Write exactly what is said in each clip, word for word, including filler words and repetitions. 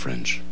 Fringe.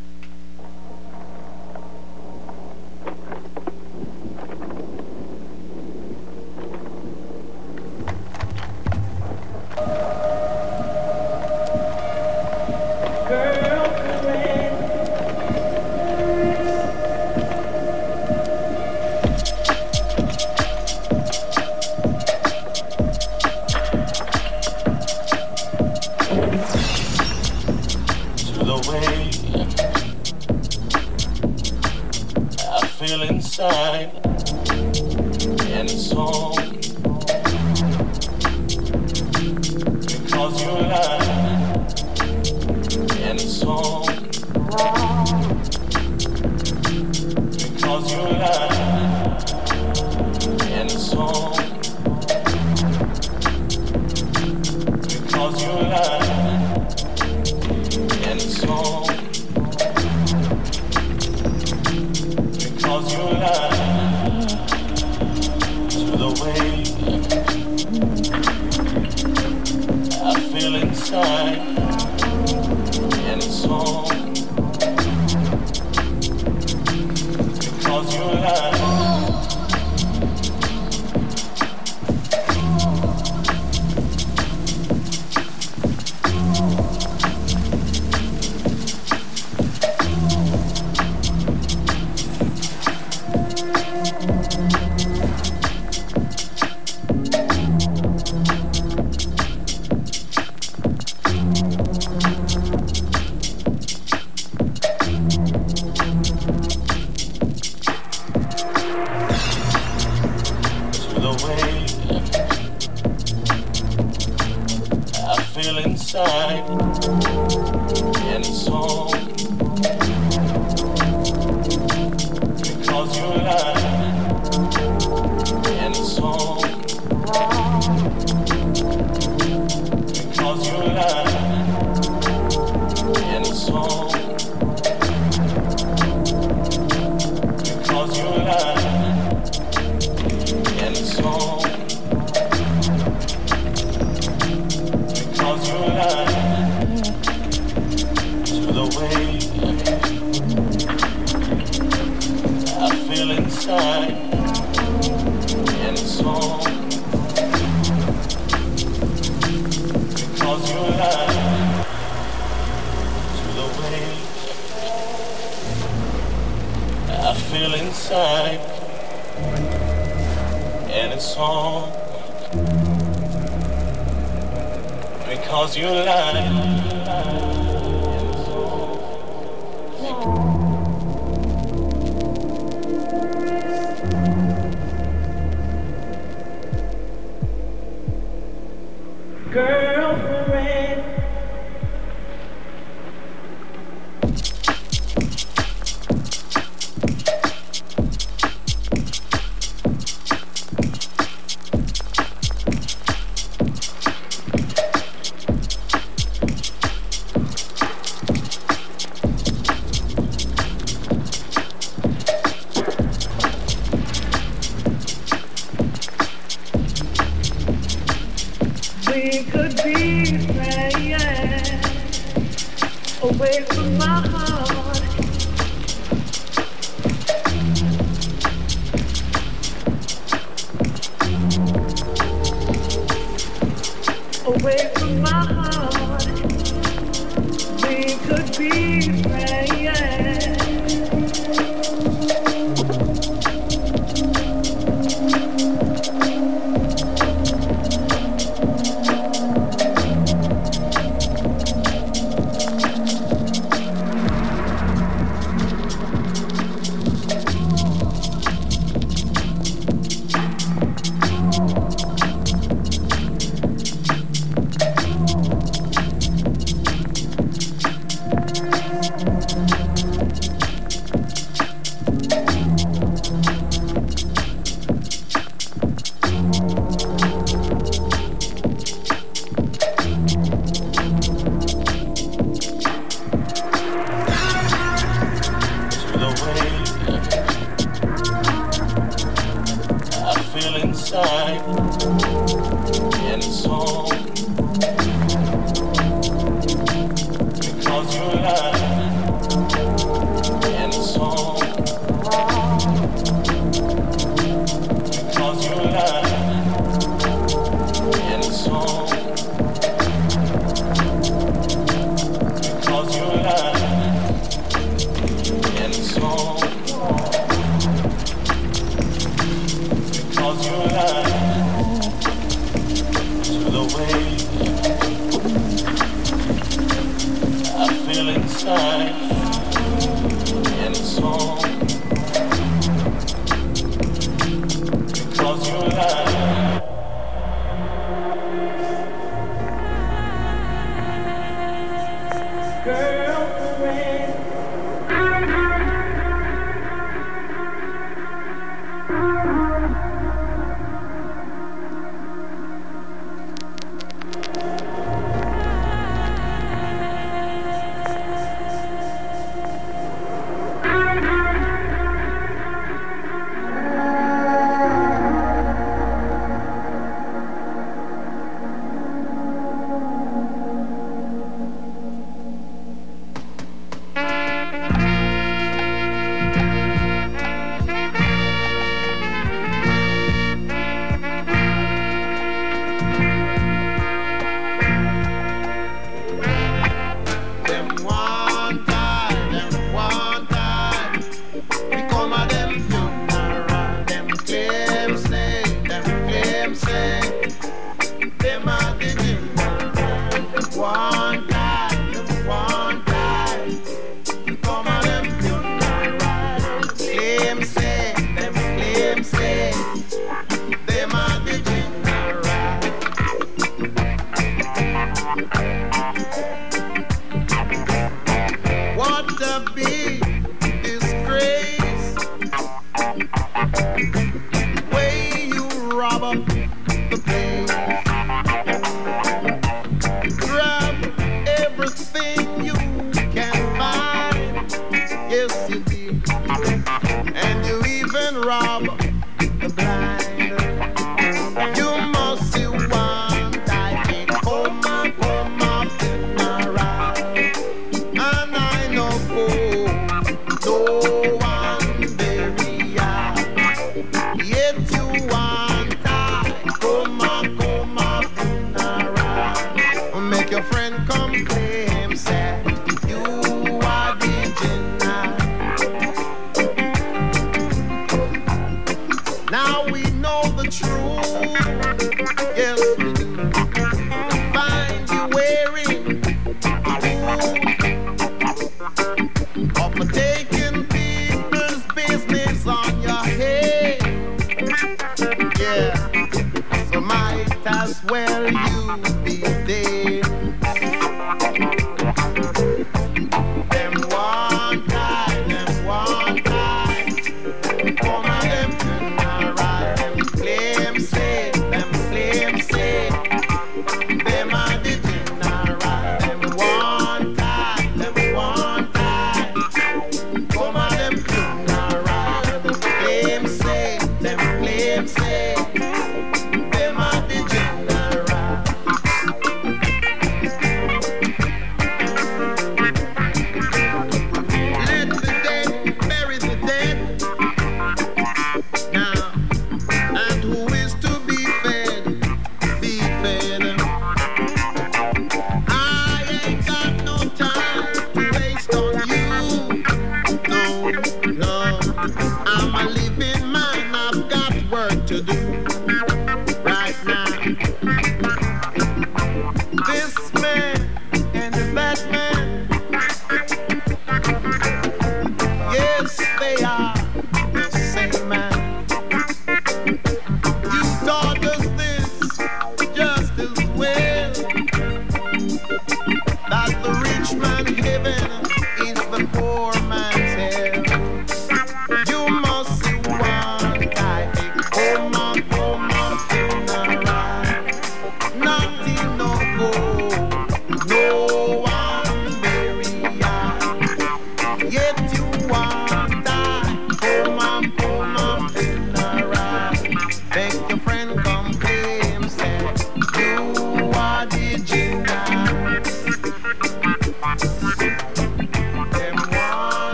Because you lie.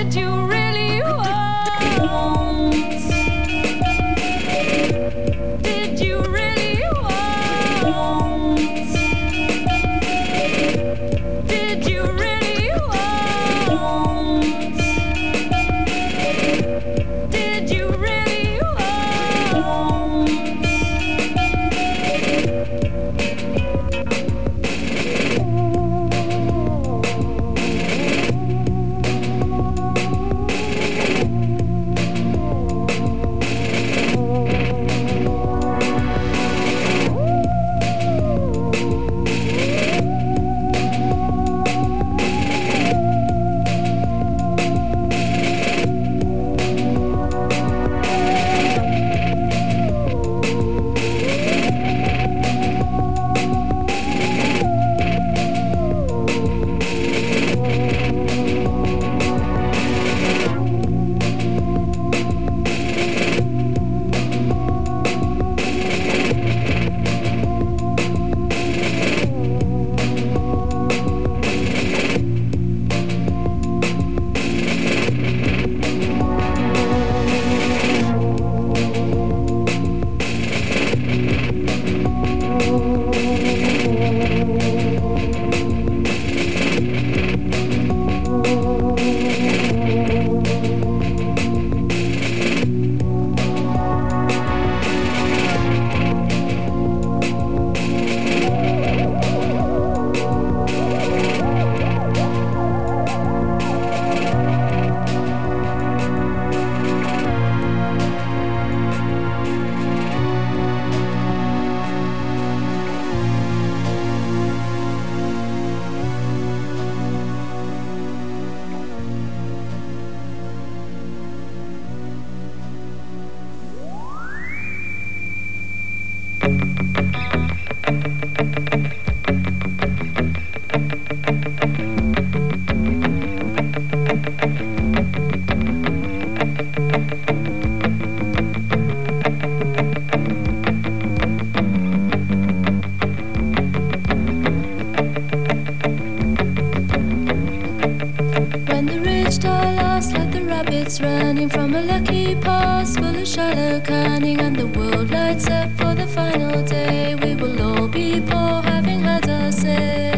It's running from a lucky past full of shallow cunning, and the world lights up for the final day. We will all be poor, having had our say.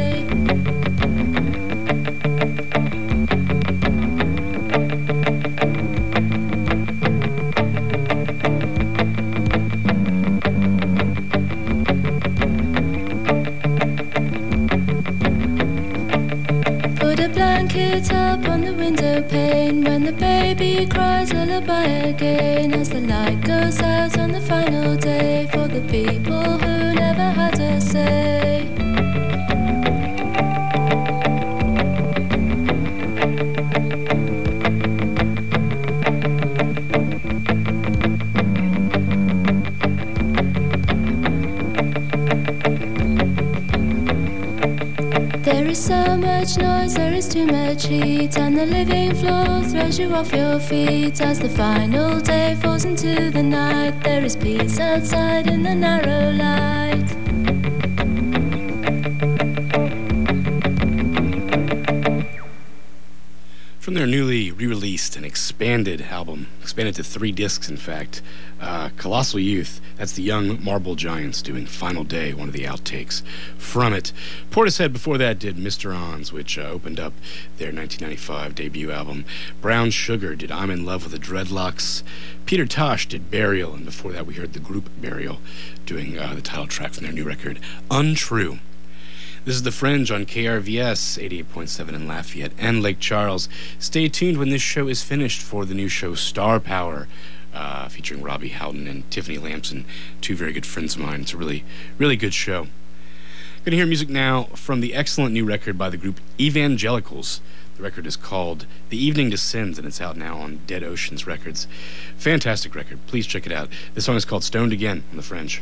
Put a blanket up on the window pane when the baby cries lullaby again, as the light goes out on the final day for the people who never had a say. There is so much noise, there is too much heat, and the living floor throws you off your feet. As the final day falls into the night, there is peace outside in the narrow light. From their newly re-released and expanded album, expanded to three discs in fact, uh, Colossal Youth, that's the Young Marble Giants doing Final Day, one of the outtakes from it. Portishead before that did Mister Ons, which uh, opened up their nineteen ninety-five debut album. Brown Sugar did I'm in Love with the Dreadlocks. Peter Tosh did Burial, and before that we heard the group Burial doing uh, the title track from their new record, Untrue. This is The Fringe on K R V S eighty-eight point seven in Lafayette and Lake Charles. Stay tuned when this show is finished for the new show Star Power, uh, featuring Robbie Houghton and Tiffany Lamson, two very good friends of mine. It's a really, really good show. Going to hear music now from the excellent new record by the group Evangelicals. The record is called The Evening Descends, and it's out now on Dead Oceans Records. Fantastic record. Please check it out. This song is called Stoned Again on The Fringe.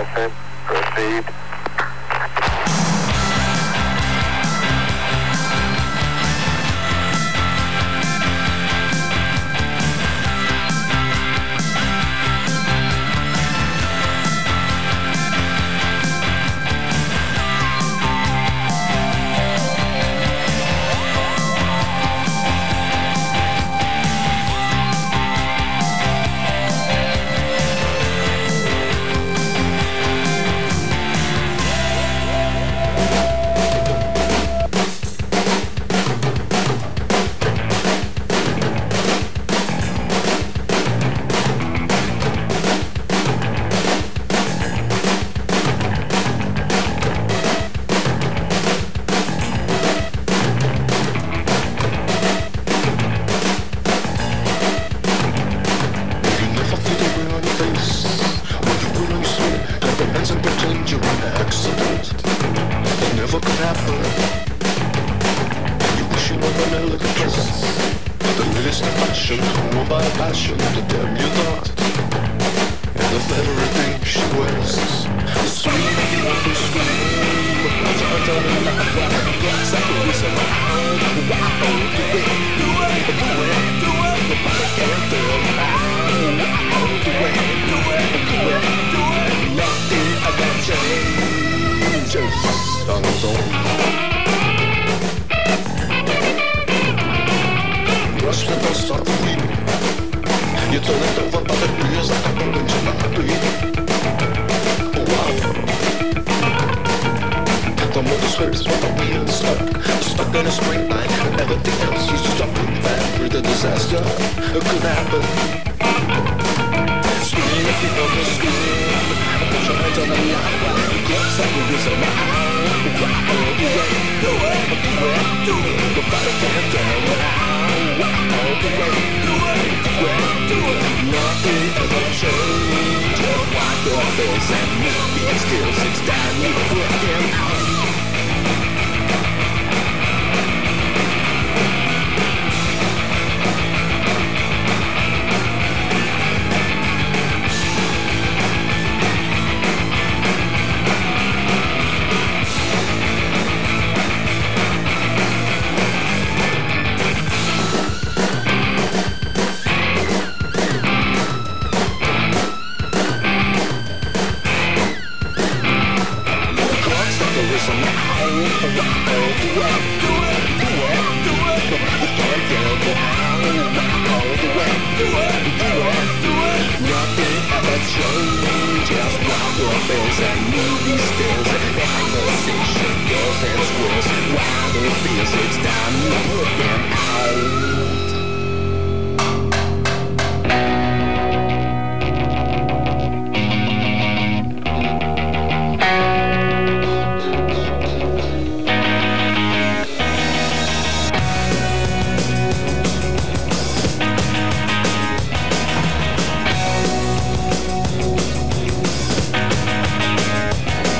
message. Proceed.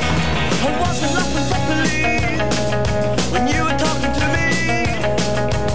I wasn't laughing properly when you were talking to me.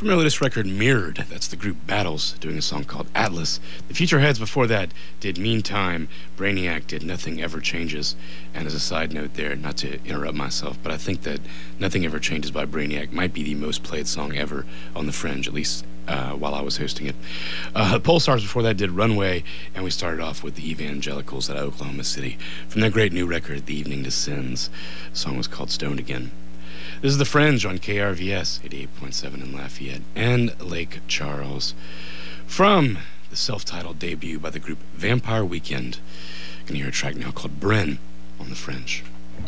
From their latest record, Mirrored, that's the group Battles, doing a song called Atlas. The Futureheads before that did Meantime. Brainiac did Nothing Ever Changes. And as a side note there, not to interrupt myself, but I think that Nothing Ever Changes by Brainiac might be the most played song ever on The Fringe, at least uh, while I was hosting it. Uh, Pulsars before that did Runway, and we started off with the Evangelicals at Oklahoma City. From their great new record, The Evening Descends. The song was called Stoned Again. This is The Fringe on K R V S eighty-eight point seven in Lafayette and Lake Charles. From the self-titled debut by the group Vampire Weekend. You're going to hear a track now called Bryn on The Fringe.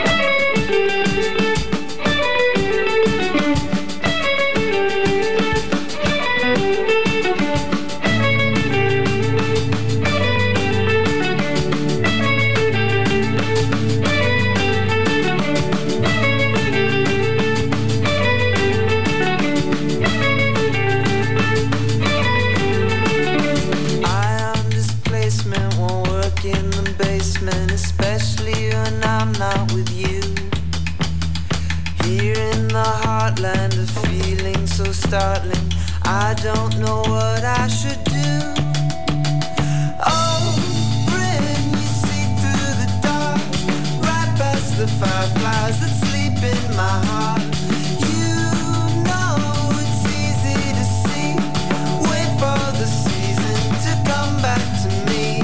Especially when I'm not with you. Here in the heartland of feeling so startling, I don't know what I should do. Oh, Bryn, you see through the dark, right past the fireflies that sleep in my heart. You know it's easy to see. Wait for the season to come back to me.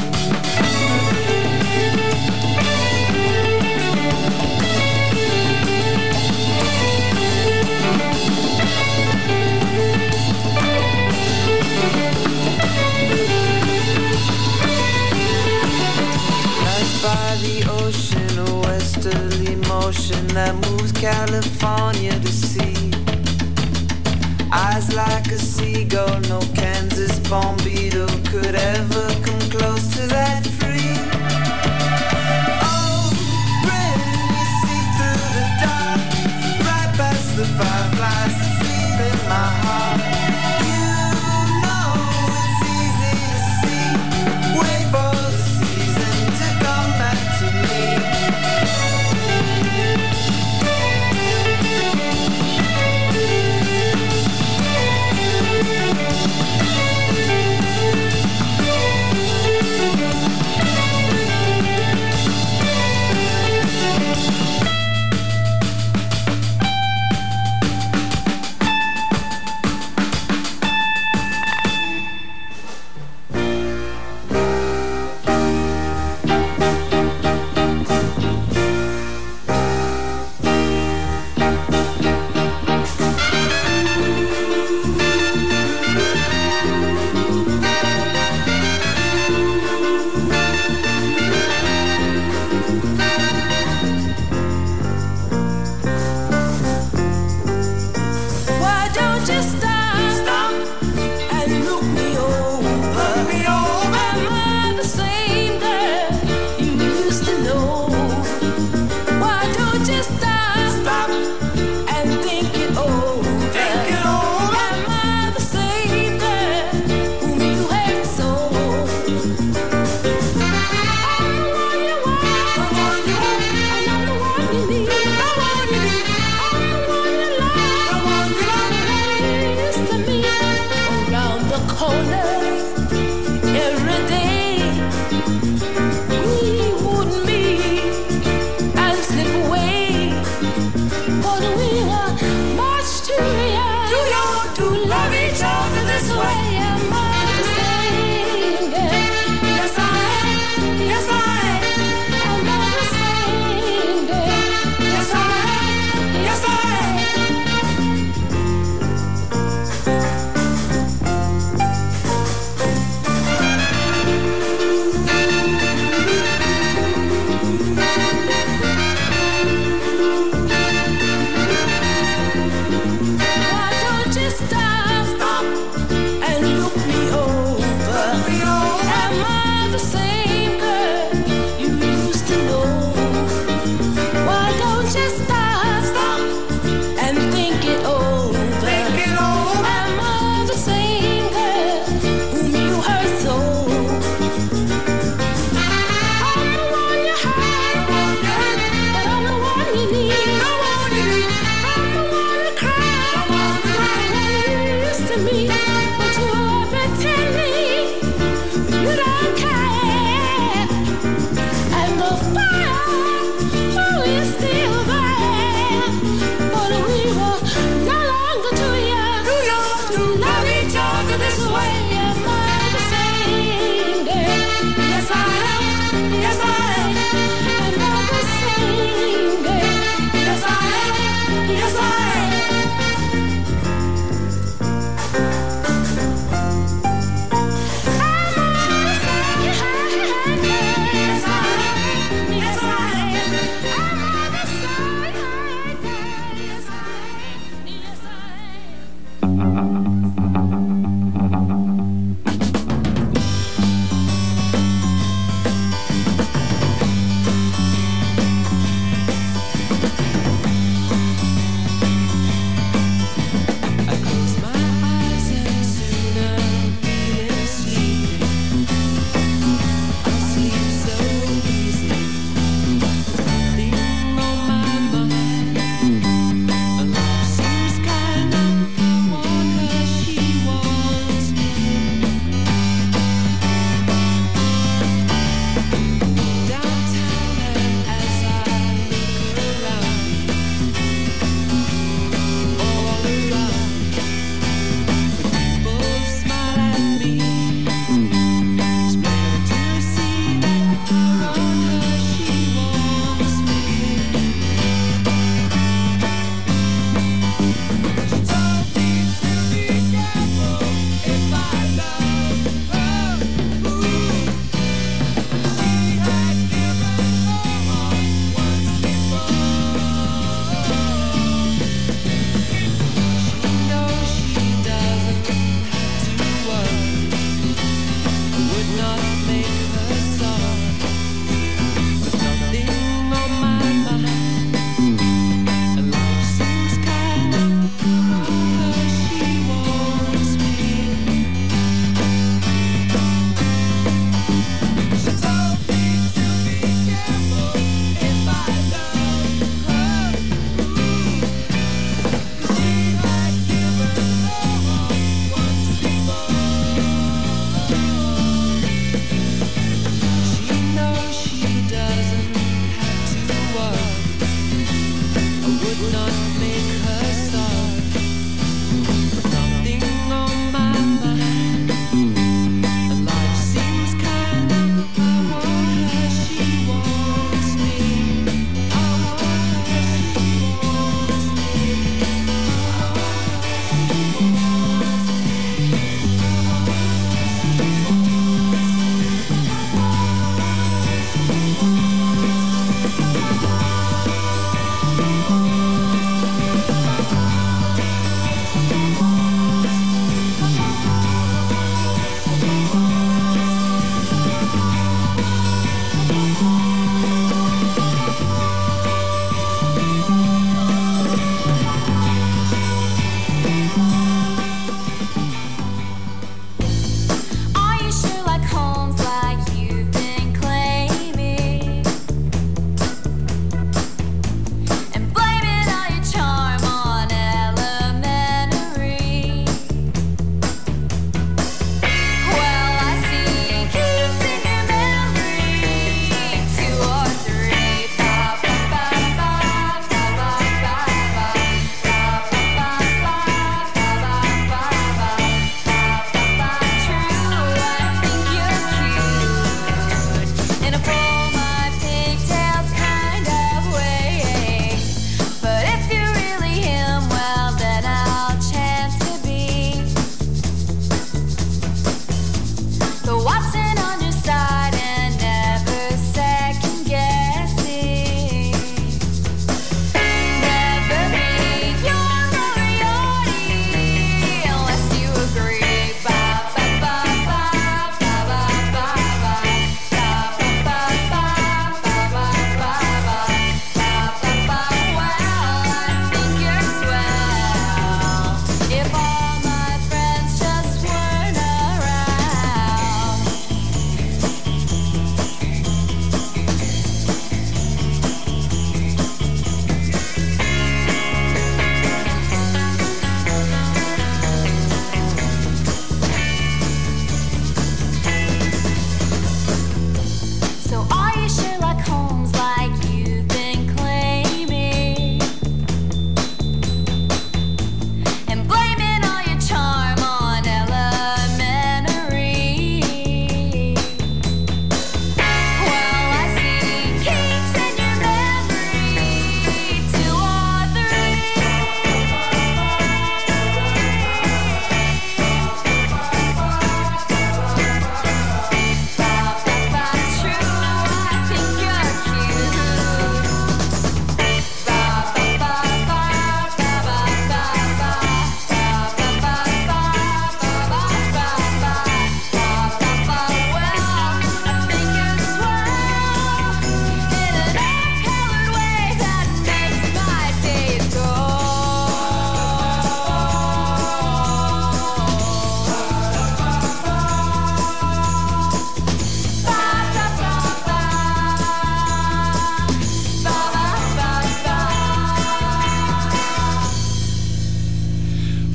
By the ocean, a westerly motion that moves California to sea. Eyes like a seagull, no Kansas bombito could ever come close to that free. Oh, Bryn, you see through the dark, right past the fireflies that sleep in my heart. You know it's easy to see. Wait for the season to come back to me.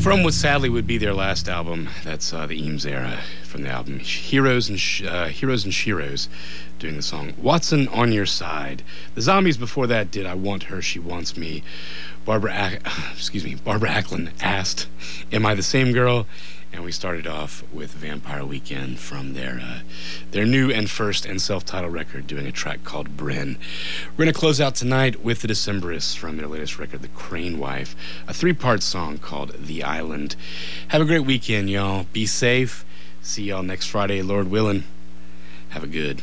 From what sadly would be their last album, that's uh, the Eames era, from the album Heroes and Sh- uh, Heroes and Sheroes, doing the song Watson on Your Side. The Zombies before that did I Want Her, She Wants Me. Barbara, Ack- excuse me, Barbara Acklin asked, Am I the Same Girl? And we started off with Vampire Weekend from their uh, their new and first and self-titled record, doing a track called Bryn. We're going to close out tonight with the Decemberists from their latest record, The Crane Wife, a three-part song called The Island. Have a great weekend, y'all. Be safe. See y'all next Friday, Lord willing. Have a good.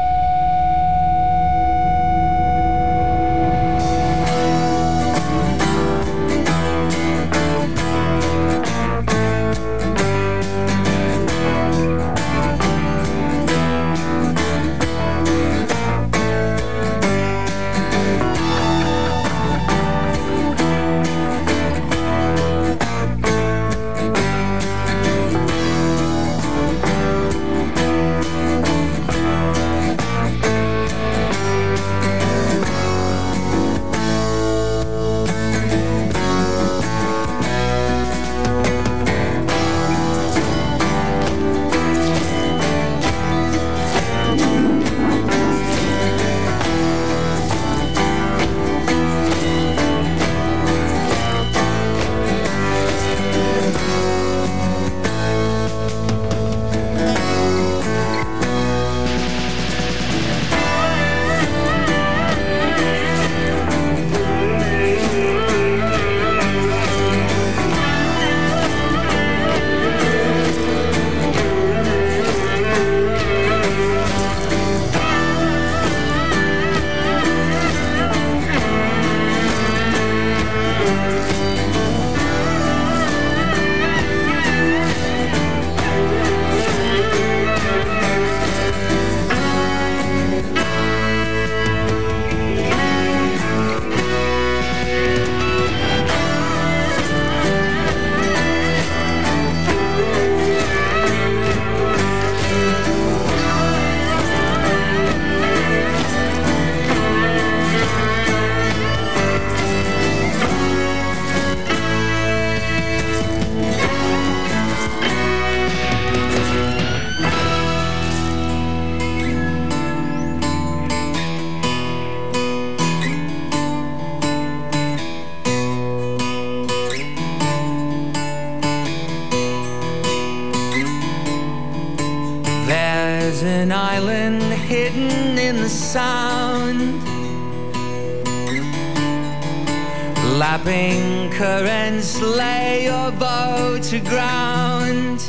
Lapping currents lay your boat to ground.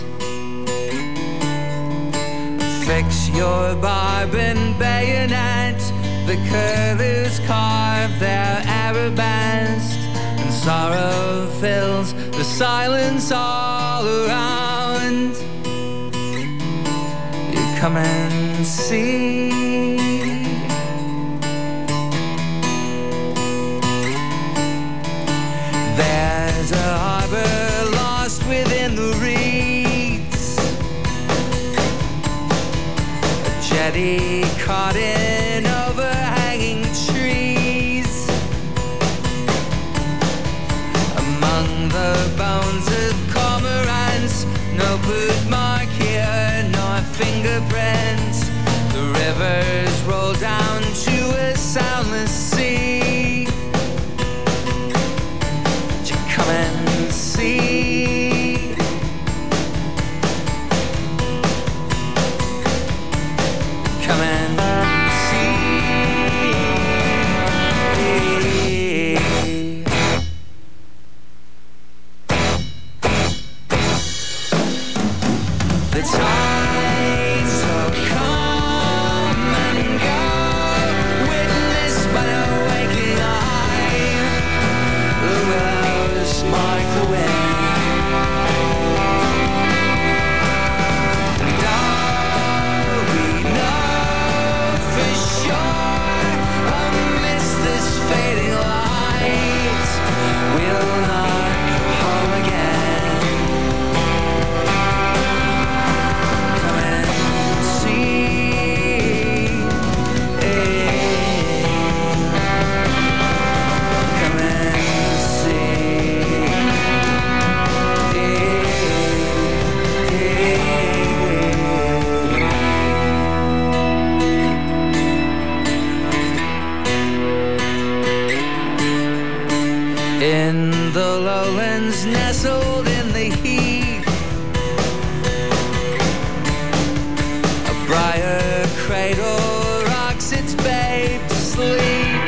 Fix your barbed bayonet. The curlews carve their arabesque, and sorrow fills the silence all around. You come and see. There's a harbor lost within the reeds, a jetty caught in overhanging trees. Among the bones of cormorants, no boot mark here, nor fingerprints. The rivers roll down to a soundless sea. Come and see. Come and see. lowlands nestled in the heath. A briar cradle rocks its babe to sleep.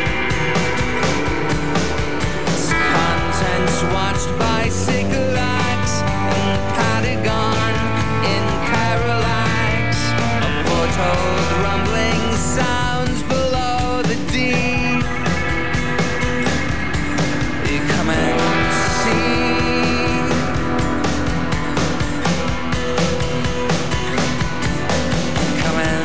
Its contents watched by sycorax in Patagon, in parallax of foretold rumbling sounds below the deep. You come and see. Come and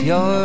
your